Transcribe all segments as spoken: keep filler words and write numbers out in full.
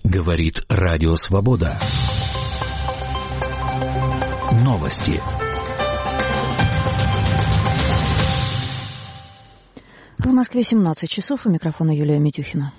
Говорит Радио Свобода. Новости. В Москве семнадцать часов, у микрофона Юлия Митюхина.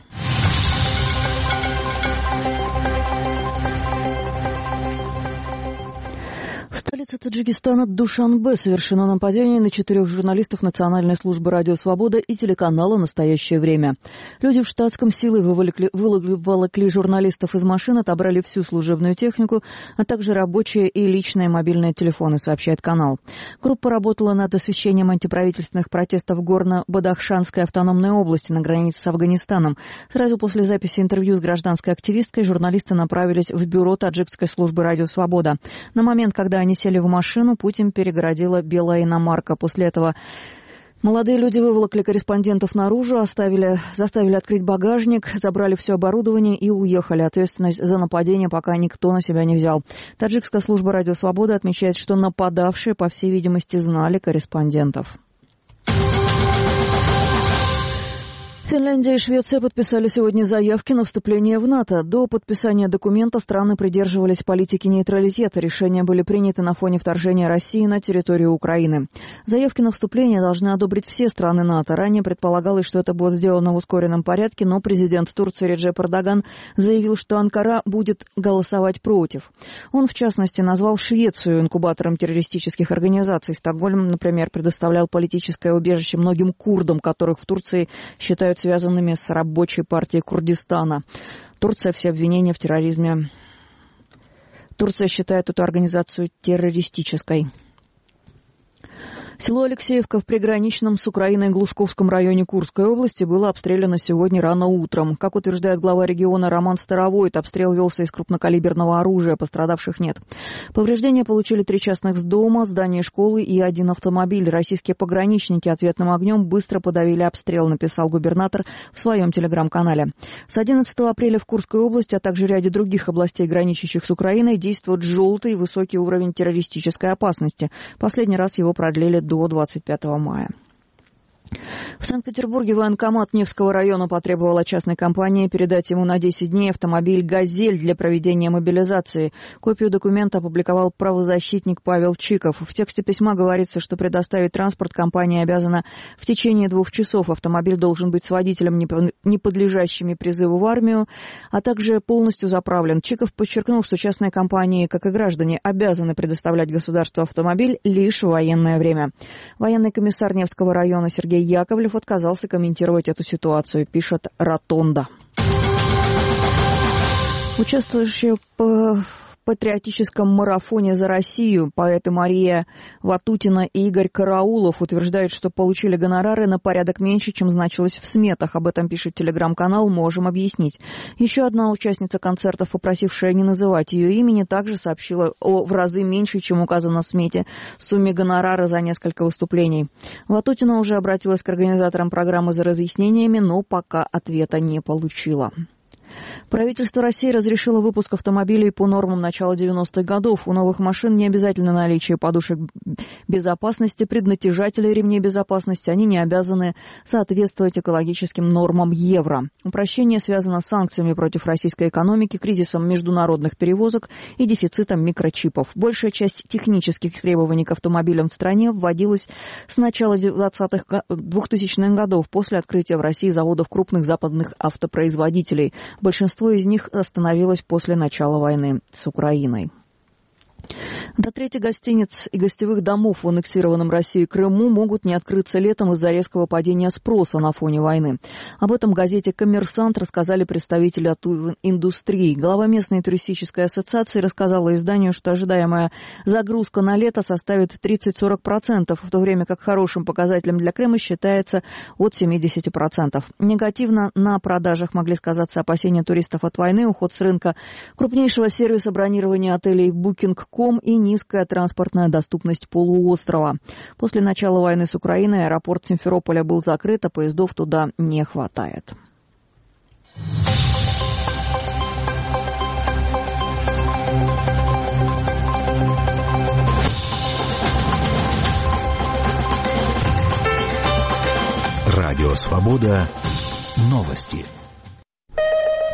В столице Таджикистана Душанбе совершено нападение на четырех журналистов Национальной службы «Радио Свобода» и телеканала «Настоящее время». Люди в штатском силой выволокли, выволокли журналистов из машин, отобрали всю служебную технику, а также рабочие и личные мобильные телефоны, сообщает канал. Группа работала над освещением антиправительственных протестов в Горно-Бадахшанской автономной области на границе с Афганистаном. Сразу после записи интервью с гражданской активисткой журналисты направились в бюро Таджикской службы «Радио Свобода». На момент, когда они сели в машину, путь им перегородила белая иномарка. После этого молодые люди выволокли корреспондентов наружу, оставили, заставили открыть багажник, забрали все оборудование и уехали. Ответственность за нападение пока никто на себя не взял. Таджикская служба «Радио Свобода» отмечает, что нападавшие, по всей видимости, знали корреспондентов. Финляндия и Швеция подписали сегодня заявки на вступление в НАТО. До подписания документа страны придерживались политики нейтралитета. Решения были приняты на фоне вторжения России на территорию Украины. Заявки на вступление должны одобрить все страны НАТО. Ранее предполагалось, что это будет сделано в ускоренном порядке, но президент Турции Реджеп Эрдоган заявил, что Анкара будет голосовать против. Он, в частности, назвал Швецию инкубатором террористических организаций. Стокгольм, например, предоставлял политическое убежище многим курдам, которых в Турции считают связанными с рабочей партией Курдистана. Турция все обвинения в терроризме. Турция считает эту организацию террористической. Село Алексеевка в приграничном с Украиной Глушковском районе Курской области было обстреляно сегодня рано утром. Как утверждает глава региона Роман Старовойт, обстрел велся из крупнокалиберного оружия, пострадавших нет. Повреждения получили три частных дома, здание школы и один автомобиль. Российские пограничники ответным огнем быстро подавили обстрел, написал губернатор в своем телеграм-канале. С одиннадцатого апреля в Курской области, а также ряде других областей, граничащих с Украиной, действует желтый высокий уровень террористической опасности. Последний раз его продлили до двадцать пятого мая. В Санкт-Петербурге военкомат Невского района потребовал от частной компании передать ему на десять дней автомобиль «Газель» для проведения мобилизации. Копию документа опубликовал правозащитник Павел Чиков. В тексте письма говорится, что предоставить транспорт компания обязана в течение двух часов. Автомобиль должен быть с водителем, не подлежащими призыву в армию, а также полностью заправлен. Чиков подчеркнул, что частные компании, как и граждане, обязаны предоставлять государству автомобиль лишь в военное время. Военный комиссар Невского района Сергей Яковлев отказался комментировать эту ситуацию, пишет «Ротонда». Участвующие в патриотическом марафоне за Россию поэты Мария Ватутина и Игорь Караулов утверждают, что получили гонорары на порядок меньше, чем значилось в сметах. Об этом пишет телеграм-канал «Можем объяснить». Еще одна участница концертов, попросившая не называть ее имени, также сообщила о в разы меньше, чем указано в смете, сумме гонорара за несколько выступлений. Ватутина уже обратилась к организаторам программы за разъяснениями, но пока ответа не получила. Правительство России разрешило выпуск автомобилей по нормам начала девяностых годов. У новых машин не обязательно наличие подушек безопасности, преднатяжателей ремней безопасности. Они не обязаны соответствовать экологическим нормам Евро. Упрощение связано с санкциями против российской экономики, кризисом международных перевозок и дефицитом микрочипов. Большая часть технических требований к автомобилям в стране вводилась с начала двухтысячных годов после открытия в России заводов крупных западных автопроизводителей. Большинство из них остановилось после начала войны с Украиной. До трети гостиниц и гостевых домов в аннексированном Россией Крыму могут не открыться летом из-за резкого падения спроса на фоне войны. Об этом в газете «Коммерсант» рассказали представители туриндустрии. Глава местной туристической ассоциации рассказала изданию, что ожидаемая загрузка на лето составит тридцать-сорок процентов, в то время как хорошим показателем для Крыма считается от семьдесят процентов. Негативно на продажах могли сказаться опасения туристов от войны, уход с рынка крупнейшего сервиса бронирования отелей Booking точка ком и низкая транспортная доступность полуострова. После начала войны с Украиной аэропорт Симферополя был закрыт, а поездов туда не хватает. Радио Свобода. Новости.